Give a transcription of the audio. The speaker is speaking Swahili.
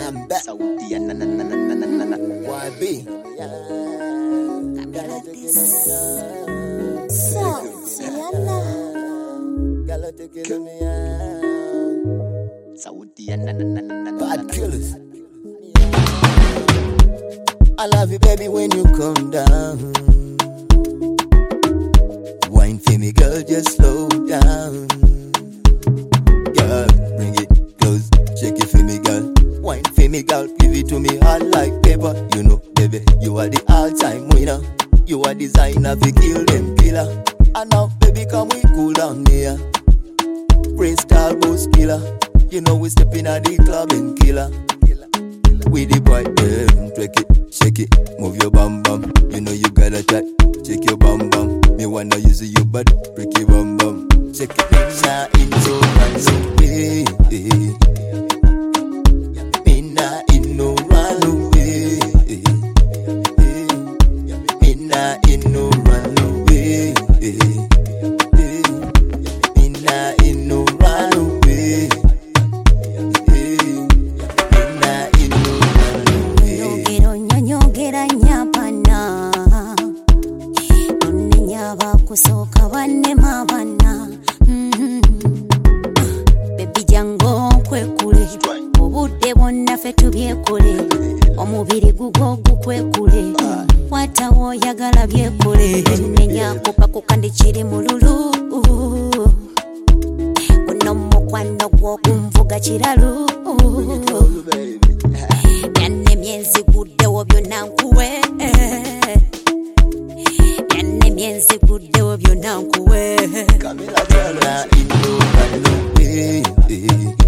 I'm back. Saudi na na na na na na na. YB. Saudi na na na na na. Bad killers. I love you, baby, when you come down. Wine for me, girl, just slow down. Girl, bring it close, shake it for me, girl. Wine for me, girl, give it to me hot like paper. You know, baby, you are the all-time winner. You are designer, we kill them killer. And now, baby, come we cool down here. Praise star, boss killer. You know we step in at the club and killer. With the boy, twerk it, shake it, move your bum bum. You know you gotta chat, shake your bum bum. Me wanna use your butt, break your bum bum. Shake it, now into one way. Me nah in no run away. Me nah in no run away. Me nah in no run away. Kusoka wanne mabana Baby jango kwekule Obudde bonna fe tubyekule Omubiri gugo gukwekule Watawo yagala byekule Nenya kupa kukandi chiri mululu Uno mukwano gwo kumvuga chiralu Yanne myezi guddewo byonna nkuwe Mienzi kudeo byonna nkuwe Kamila tell her in no way.